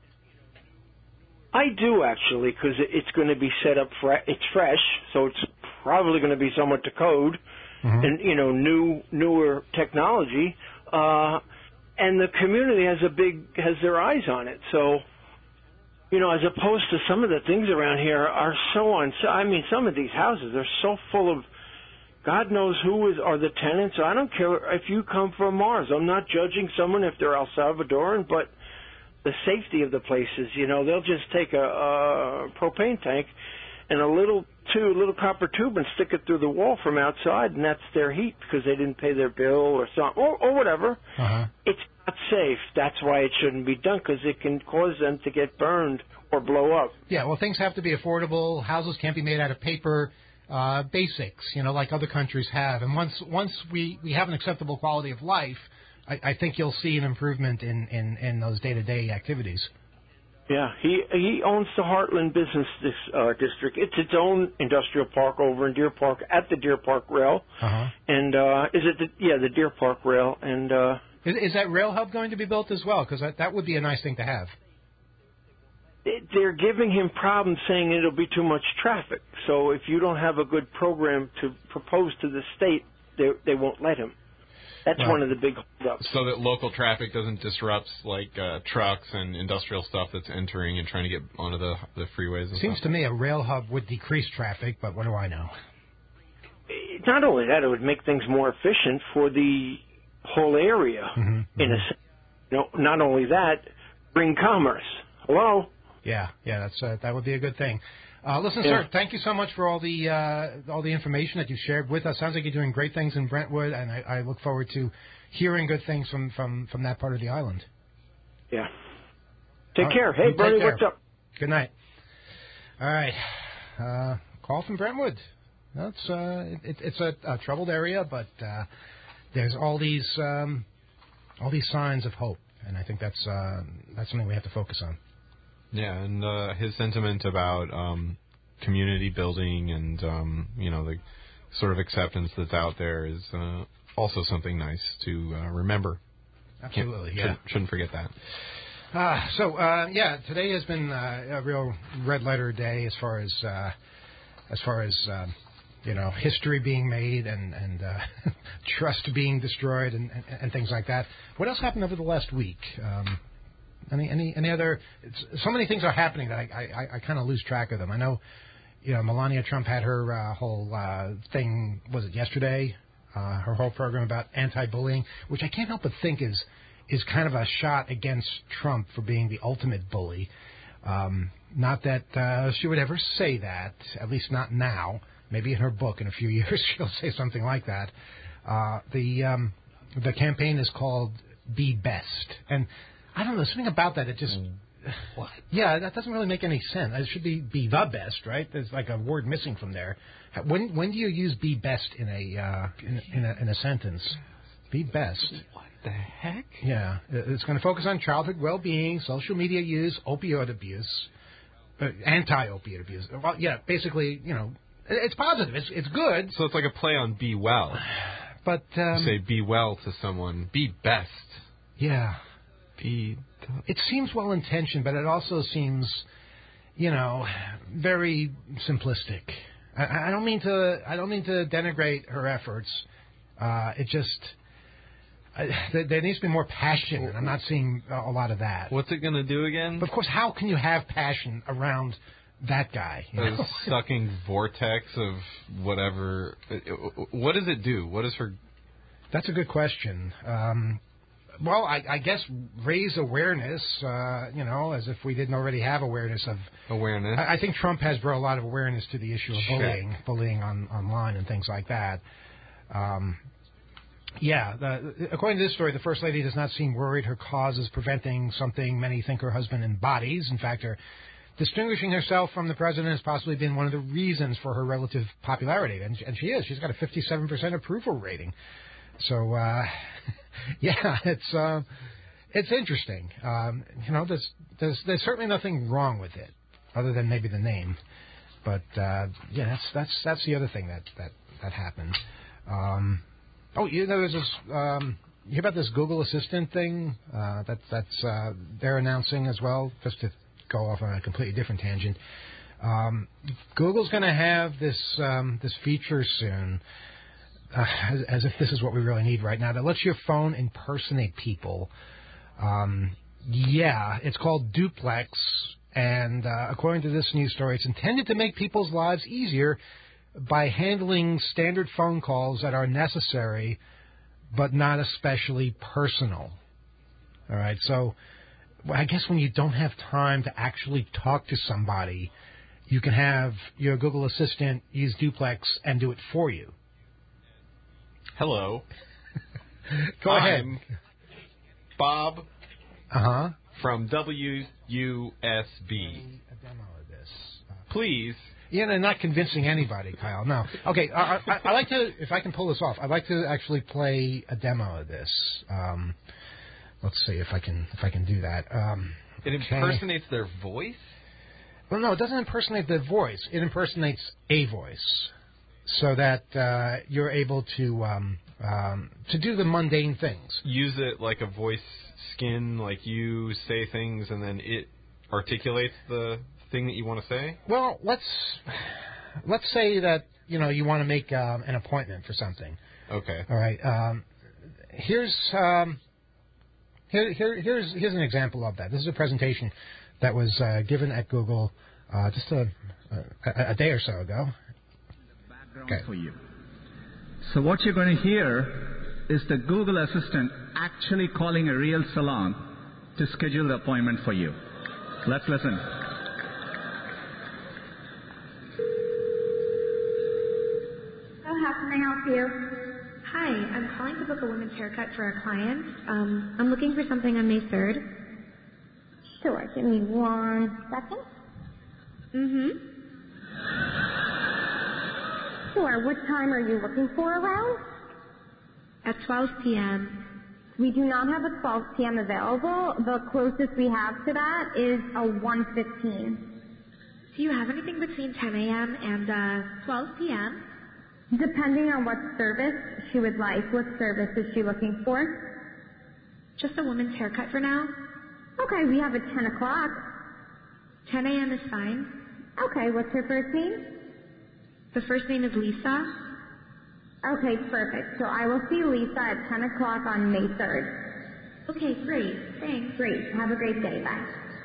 I do actually, because it's going to be set up. Fre- it's fresh, so it's probably going to be somewhat to code, mm-hmm. and you know, new newer technology. Uh, and the community has a big has their eyes on it. So, you know, as opposed to some of the things around here are so on. I mean, some of these houses are so full of God knows who is are the tenants. I don't care if you come from Mars. I'm not judging someone if they're El Salvadoran, but the safety of the places, you know, they'll just take a, a propane tank and a little tube, little copper tube, and stick it through the wall from outside, and that's their heat because they didn't pay their bill or something, or, or whatever. Uh-huh. It's not safe. That's why it shouldn't be done, because it can cause them to get burned or blow up. Yeah, well, things have to be affordable. Houses can't be made out of paper. Uh, basics, you know, like other countries have. And once once we, we have an acceptable quality of life, I, I think you'll see an improvement in, in, in those day-to-day activities. Yeah, he he owns the Heartland Business dis, uh, District. It's its own industrial park over in Deer Park at the Deer Park Rail. Uh-huh. And uh, is it the, yeah the Deer Park Rail? And uh, is, is that rail hub going to be built as well? Because that, that would be a nice thing to have. It, they're giving him problems, saying it'll be too much traffic. So if you don't have a good program to propose to the state, they they won't let him. That's Right. one of the big holdups. So that local traffic doesn't disrupt like uh, trucks and industrial stuff that's entering and trying to get onto the the freeways. And Seems stuff. to me a rail hub would decrease traffic, but what do I know? Not only that, it would make things more efficient for the whole area. Mm-hmm, In mm-hmm. a sense. You know, not only that, bring commerce. Hello. Yeah, yeah, that's uh, that would be a good thing. Uh, listen, Yeah. sir, thank you so much for all the uh, all the information that you shared with us. Sounds like you're doing great things in Brentwood, and I, I look forward to hearing good things from, from, from that part of the island. Yeah. Take Uh, care. you Hey, take Bernie, care. what's up? Good night. All right, uh, call from Brentwood. That's uh, it, it's a, a troubled area, but uh, there's all these um, all these signs of hope, and I think that's uh, that's something we have to focus on. Yeah, and uh, his sentiment about um, community building and um, you know the sort of acceptance that's out there is uh, also something nice to uh, remember. Absolutely, Can't, yeah. Shouldn't, shouldn't forget that. Uh, so uh, yeah, today has been uh, a real red letter day as far as uh, as far as uh, you know history being made and and uh, trust being destroyed and, and, and things like that. What else happened over the last week? Um, Any any any other? It's, so many things are happening that I I, I kind of lose track of them. I know, you know, Melania Trump had her uh, whole uh, thing. Was it yesterday? Uh, her whole program about anti-bullying, which I can't help but think is is kind of a shot against Trump for being the ultimate bully. Um, not that uh, she would ever say that, at least not now. Maybe in her book in a few years she'll say something like that. Uh, the um, the campaign is called Be Best, and I don't know, something about that, it just... What? Yeah, that doesn't really make any sense. It should be be the best, right? There's like a word missing from there. When when do you use be best in a uh, in, in a in a sentence? Be best. What the heck? Yeah, it's going to focus on childhood well-being, social media use, opioid abuse, uh, anti-opioid abuse. Well, yeah, basically, you know, it's positive. It's it's good. So it's like a play on be well. But um, You say be well to someone. Be best. yeah. Be. It seems well-intentioned, but it also seems, you know, very simplistic. I, I don't mean to. I don't mean to denigrate her efforts. Uh, it just I, there, there needs to be more passion, and I'm not seeing a lot of that. What's it gonna do again? But of course, how can you have passion around that guy? You A know? sucking vortex of whatever. What does it do? What is her? That's a good question. Um, Well, I, I guess raise awareness, uh, you know, as if we didn't already have awareness of... Awareness. I, I think Trump has brought a lot of awareness to the issue of Check. bullying, bullying on online and things like that. Um, yeah, the, according to this story, the First Lady does not seem worried her cause is preventing something many think her husband embodies. In fact, her distinguishing herself from the president has possibly been one of the reasons for her relative popularity. And, and she is. She's got a fifty-seven percent approval rating. So, uh, yeah, it's uh, it's interesting. Um, you know, there's, there's there's certainly nothing wrong with it, other than maybe the name. But uh, yeah, that's that's that's the other thing that that that happened. Um, oh, you know, there's this. Um, you hear about this Google Assistant thing? Uh, that that's uh, they're announcing as well. Just to go off on a completely different tangent. Um, Google's going to have this um, this feature soon uh, as, as if this is what we really need right now, that lets your phone impersonate people. Um, yeah, it's called Duplex, and uh, according to this news story, it's intended to make people's lives easier by handling standard phone calls that are necessary but not especially personal. All right, so well, I guess when you don't have time to actually talk to somebody, you can have your Google Assistant use Duplex and do it for you. Hello. Go I'm ahead. Bob Uh-huh. from W U S B. A demo of this. Please. Yeah, no, not convincing anybody, Kyle. No. Okay, I, I, I like to, if I can pull this off, I'd like to actually play a demo of this. Um, let's see if I can if I can do that. Um, It okay. impersonates their voice? Well, no, it doesn't impersonate the voice. It impersonates a voice, so that uh, you're able to um, um, to do the mundane things. Use it like a voice skin, like you say things and then it articulates the thing that you want to say? Well, let's let's say that you know you want to make um, an appointment for something. Okay. All right. Um, here's um, here, here here's here's an example of that. This is a presentation that was uh, given at Google uh, just a, a a day or so ago. Okay. For you. So what you're going to hear is the Google Assistant actually calling a real salon to schedule the appointment for you. Let's listen. How can I help you? Hi, I'm calling to book a women's haircut for a client. Um, I'm looking for something on May third. Sure, give me one second. Mm-hmm. Sure, what time are you looking for around? At twelve p.m. We do not have a twelve p.m. available. The closest we have to that is a one fifteen. Do you have anything between ten a.m. and uh, twelve p.m.? Depending on what service she would like. What service is she looking for? Just a woman's haircut for now. Okay, we have a ten o'clock. ten a.m. is fine. Okay, what's her first name? The first name is Lisa. Okay, perfect. So I will see Lisa at ten o'clock on May third. Okay, great. Thanks. Great. Have a great day. Bye.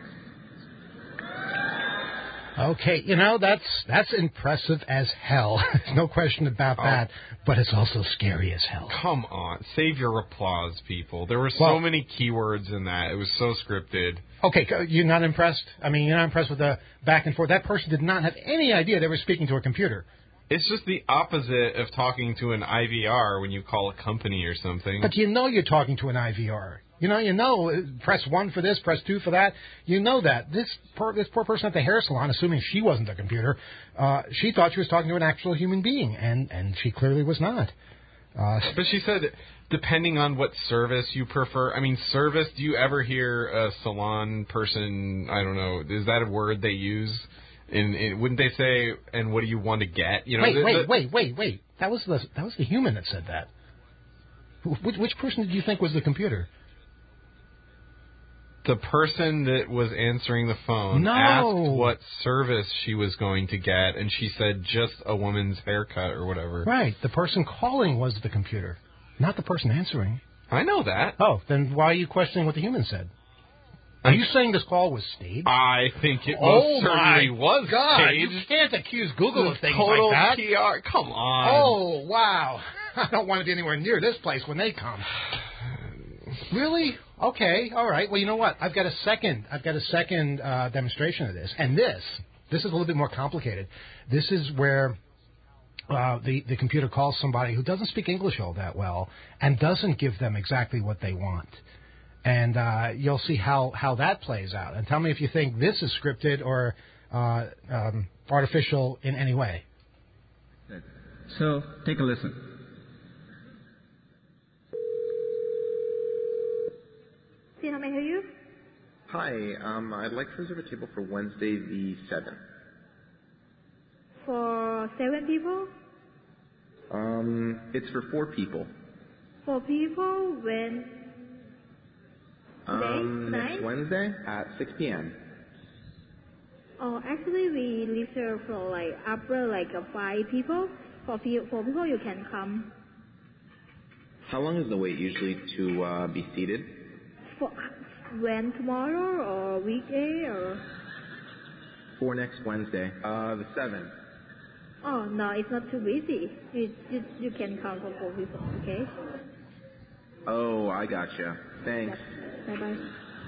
Okay, you know, that's that's impressive as hell. There's no question about that. But it's also scary as hell. Come on. Save your applause, people. There were so Well- many keywords in that. It was so scripted. Okay, you're not impressed? I mean, you're not impressed with the back and forth? That person did not have any idea they were speaking to a computer. It's just the opposite of talking to an I V R when you call a company or something. But you know you're talking to an I V R. You know, you know, uh, press one for this, press two for that. You know that. This poor, this poor person at the hair salon, assuming she wasn't a computer, uh, she thought she was talking to an actual human being, and, and she clearly was not. Uh, but she said, depending on what service you prefer. I mean, service, do you ever hear a salon person, I don't know, is that a word they use? In, in, wouldn't they say, and what do you want to get? You know, wait, the, wait, the, wait, wait, wait. That was the that was the human that said that. Which, which person did you think was the computer? The person that was answering the phone No. asked what service she was going to get, and she said just a woman's haircut or whatever. Right. The person calling was the computer, not the person answering. I know that. Oh, then why are you questioning what the human said? Are you saying this call was staged? I think it most oh certainly my was God, staged. You can't accuse Google of things Total like that. P R. Come on. Oh, wow. I don't want to be anywhere near this place when they come. Really? Okay, all right. Well, you know what? I've got a second. I've got a second uh, demonstration of this, and this, this is a little bit more complicated. This is where uh, the the computer calls somebody who doesn't speak English all that well and doesn't give them exactly what they want, and uh, you'll see how how that plays out. And tell me if you think this is scripted or uh, um, artificial in any way. So take a listen. How may I hear you? Hi, um, I'd like to reserve a table for Wednesday the seventh. For seven people? Um, it's for four people. Four people? When? Um, Today? next Tonight? Wednesday at six p.m. Oh, actually, we reserve for like upper like uh, five people. For few, four people, you can come. How long is the wait usually to uh, be seated? For when, tomorrow or weekday or? For next Wednesday, uh, the seventh. Oh, no, it's not too busy. You, you, you can come for four people, okay? Oh, I gotcha. Thanks. Yep. Bye-bye.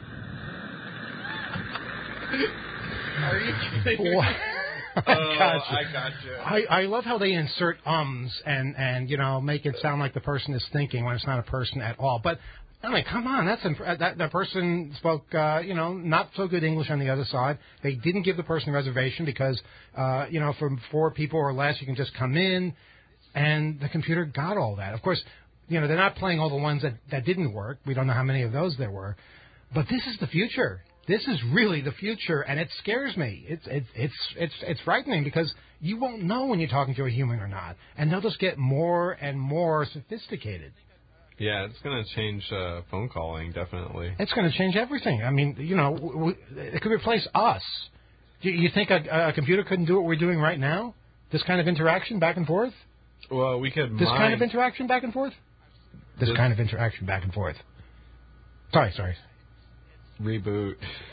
Are you kidding? What? Oh, gotcha. I gotcha. I, I love how they insert ums and, and, you know, make it sound like the person is thinking when it's not a person at all. But, I mean, come on, that's imp- that, that person spoke, uh, you know, not so good English on the other side. They didn't give the person a reservation because, uh, you know, from four people or less, you can just come in, and the computer got all that. Of course, you know, they're not playing all the ones that, that didn't work. We don't know how many of those there were. But this is the future. This is really the future, and it scares me. It's it's it's it's it's frightening because you won't know when you're talking to a human or not, and they'll just get more and more sophisticated. Yeah, it's going to change uh, phone calling, definitely. It's going to change everything. I mean, you know, w- w- it could replace us. Do you think a, a computer couldn't do what we're doing right now? This kind of interaction back and forth? Well, we could. This mine... kind of interaction back and forth? This, this kind of interaction back and forth. Sorry, sorry. Reboot.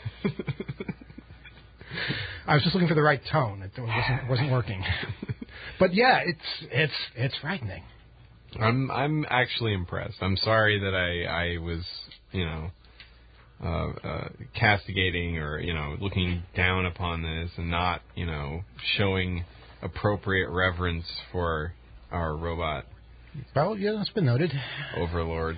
I was just looking for the right tone. It wasn't, it wasn't working. But yeah, it's it's it's frightening. I'm I'm actually impressed. I'm sorry that I I was you know uh, uh, castigating or you know looking down upon this and not you know showing appropriate reverence for our robot. Well, yeah, that's been noted. Overlords.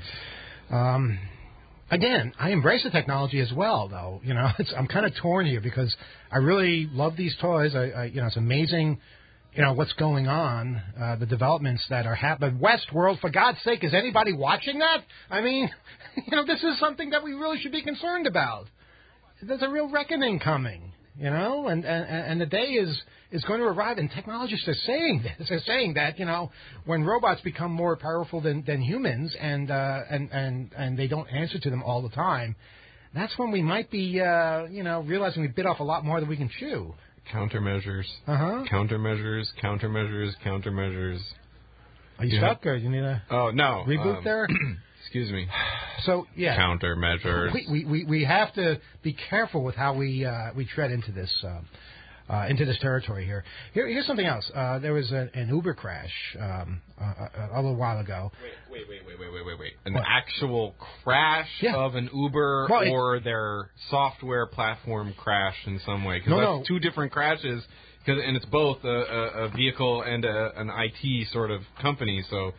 Um. Again, I embrace the technology as well, though. You know, it's, I'm kind of torn here because I really love these toys. I, I you know, it's amazing, you know, what's going on, uh, the developments that are happening. Westworld, for God's sake, is anybody watching that? I mean, you know, this is something that we really should be concerned about. There's a real reckoning coming, you know, and and, and the day is is going to arrive, and technologists are saying this. They're saying that, you know, when robots become more powerful than, than humans and, uh, and, and, and they don't answer to them all the time, that's when we might be, uh, you know, realizing we bit off a lot more than we can chew. Countermeasures. Uh-huh. Countermeasures, countermeasures, countermeasures. Are you yeah. stuck, or do you need a oh, no. reboot um, there? Excuse me. So, yeah. Countermeasures. We, we, we, we have to be careful with how we, uh, we tread into this, uh, Uh, into this territory here. here. Here's something else. Uh, there was a, an Uber crash um, uh, a, a little while ago. Wait, wait, wait, wait, wait, wait, wait. An what? actual crash yeah. of an Uber well, or it, their software platform crashed in some way? Because no, that's no. two different crashes, cause, and it's both a, a, a vehicle and a, an I T sort of company, so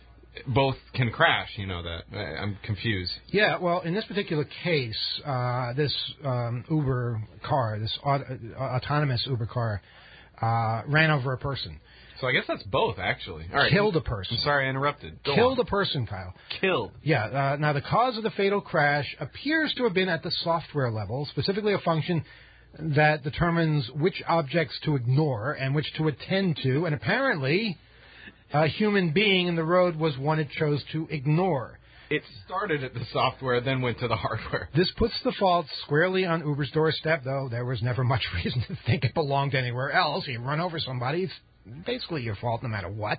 both can crash, you know that. I, I'm confused. Yeah, well, in this particular case, uh, this um, Uber car, this aut- uh, autonomous Uber car, uh, ran over a person. So I guess that's both, actually. All right. Killed a person. I'm sorry I interrupted. Go Killed on. a person, Kyle. Killed. Yeah. Uh, now, the cause of the fatal crash appears to have been at the software level, specifically a function that determines which objects to ignore and which to attend to, and apparently a human being in the road was one it chose to ignore. It started at the software, then went to the hardware. This puts the fault squarely on Uber's doorstep, though there was never much reason to think it belonged anywhere else. You run over somebody, it's basically your fault no matter what.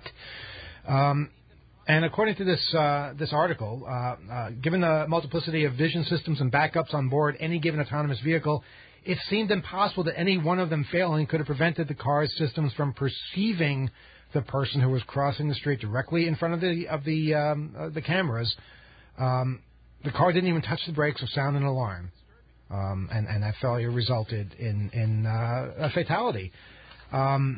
Um, and according to this uh, this article, uh, uh, given the multiplicity of vision systems and backups on board any given autonomous vehicle, it seemed impossible that any one of them failing could have prevented the car's systems from perceiving the person who was crossing the street directly in front of the of the um, uh, the cameras. Um, the car didn't even touch the brakes or sound an alarm, um, and and that failure resulted in in uh, a fatality. Um,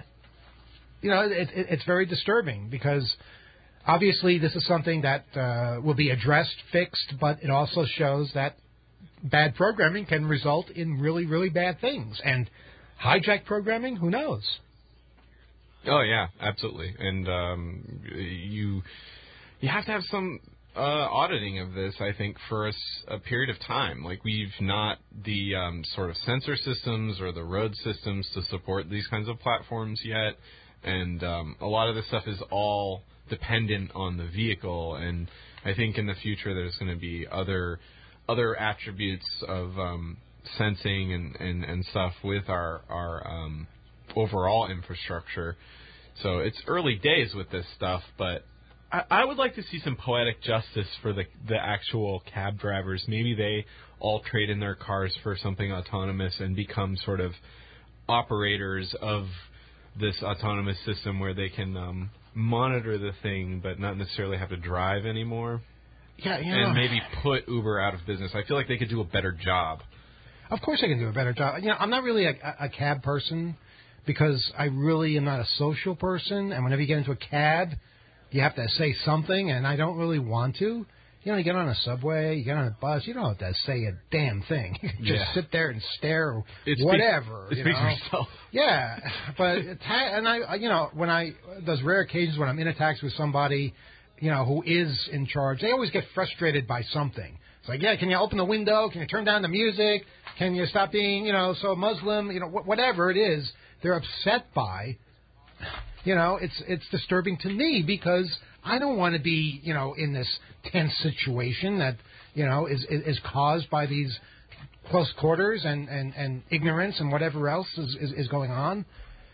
you know, it, it, it's very disturbing because obviously this is something that uh, will be addressed, fixed, but it also shows that bad programming can result in really, really bad things. And hijack programming, who knows? Oh yeah, absolutely. And um, you you have to have some uh, auditing of this, I think, for a, a period of time. Like we've not the um, sort of sensor systems or the road systems to support these kinds of platforms yet, and um, a lot of this stuff is all dependent on the vehicle. And I think in the future there's going to be other other attributes of um, sensing and, and, and stuff with our our um, overall infrastructure. So it's early days with this stuff, but I, I would like to see some poetic justice for the the actual cab drivers. Maybe they all trade in their cars for something autonomous and become sort of operators of this autonomous system where they can um, monitor the thing but not necessarily have to drive anymore. Yeah, yeah. And maybe put Uber out of business. I feel like they could do a better job. Of course I can do a better job. You know, I'm not really a, a cab person because I really am not a social person. And whenever you get into a cab, you have to say something, and I don't really want to. You know, you get on a subway, you get on a bus, you don't have to say a damn thing. You can just Yeah. sit there and stare or It speaks- whatever. it you speaks know? for itself. Yeah, but ta- and I, you know, when I those rare occasions when I'm in a taxi with somebody, you know, who is in charge, they always get frustrated by something. It's like, yeah, can you open the window? Can you turn down the music? Can you stop being, you know, so Muslim? You know, wh- whatever it is, they're upset by. You know, it's it's disturbing to me because I don't want to be, you know, in this tense situation that, you know, is is, is caused by these close quarters and, and, and ignorance and whatever else is, is, is going on.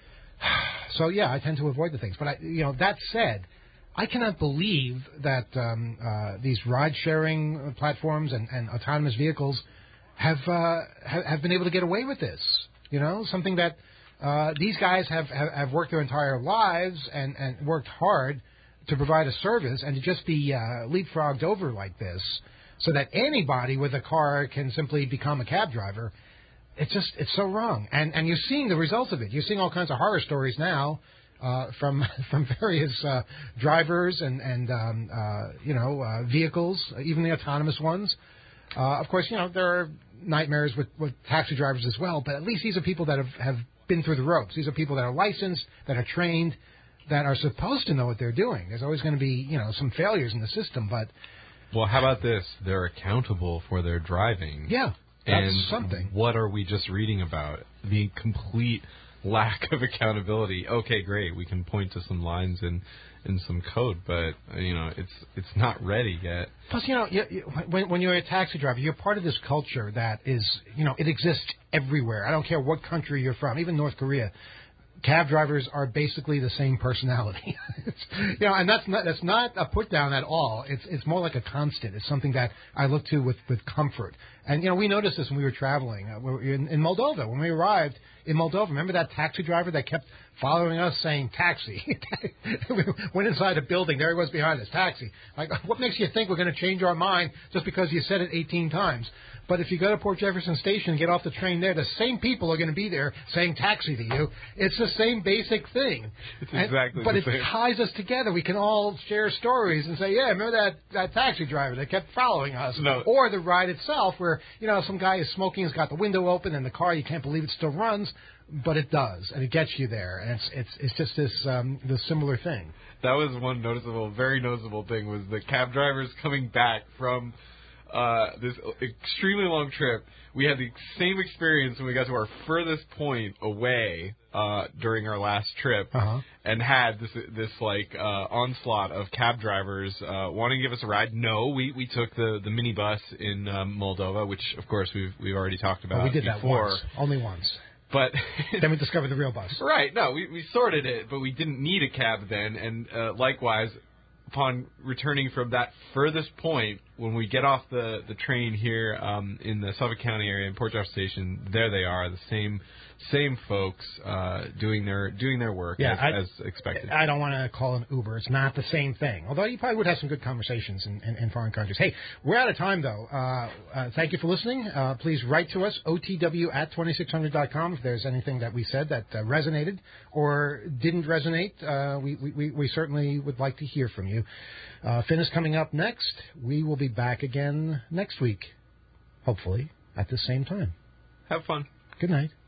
So, yeah, I tend to avoid the things. But, I, you know, that said, I cannot believe that um, uh, these ride-sharing platforms and, and autonomous vehicles have, uh, have have been able to get away with this. You know, something that uh, these guys have, have, have worked their entire lives and, and worked hard to provide a service, and to just be uh, leapfrogged over like this so that anybody with a car can simply become a cab driver, it's just, it's so wrong. And and you're seeing the results of it. You're seeing all kinds of horror stories now uh, from from various uh, drivers and, and um, uh, you know, uh, vehicles, even the autonomous ones. Uh, of course, you know, there are nightmares with, with taxi drivers as well, but at least these are people that have, have been through the ropes. These are people that are licensed, that are trained, that are supposed to know what they're doing. There's always going to be, you know, some failures in the system, but... Well, how about this? They're accountable for their driving. Yeah, that's and something. What are we just reading about? The complete lack of accountability. Okay, great. We can point to some lines in, in some code, but, you know, it's it's not ready yet. Plus, you know, you, you, when, when you're a taxi driver, you're part of this culture that is, you know, it exists everywhere. I don't care what country you're from, even North Korea. Cab drivers are basically the same personality, it's, you know, and that's not that's not a put down at all. It's it's more like a constant. It's something that I look to with, with comfort. And you know, we noticed this when we were traveling uh, we were in, in Moldova. When we arrived in Moldova, remember that taxi driver that kept following us saying taxi? We went inside a building. There he was behind us, taxi. Like, what makes you think we're going to change our mind just because you said it eighteen times? But if you go to Port Jefferson Station and get off the train there, the same people are going to be there saying taxi to you. It's the same basic thing. It's And- exactly But the it same. ties us together. We can all share stories and say, yeah, remember that, that taxi driver that kept following us? No. Or the ride itself where, you know, some guy is smoking, has got the window open, and the car, you can't believe it still runs, but it does, and it gets you there. And it's it's it's just this um, this similar thing. That was one noticeable, very noticeable thing, was the cab drivers coming back from uh, this extremely long trip. We had the same experience when we got to our furthest point away uh, during our last trip, Uh-huh. and had this this like uh, onslaught of cab drivers uh, wanting to give us a ride. No, we, we took the, the minibus in um, Moldova, which of course we've we've already talked about Well, we did that before. once, only once. But Then we discovered the real bus. right, no, we we sorted it, but we didn't need a cab then, and uh, likewise. Upon returning from that furthest point, when we get off the, the train here um, in the Suffolk County area in Port Jefferson Station, there they are, the same same folks uh, doing their doing their work Yeah, as, I- as expected. I don't want to call it Uber. It's not the same thing. Although you probably would have some good conversations in, in, in foreign countries. Hey, we're out of time, though. Uh, uh, thank you for listening. Uh, please write to us, O T W at twenty-six hundred dot com, if there's anything that we said that uh, resonated or didn't resonate. Uh, we, we, we certainly would like to hear from you. Uh, Finn is coming up next. We will be back again next week, hopefully, at the same time. Have fun. Good night.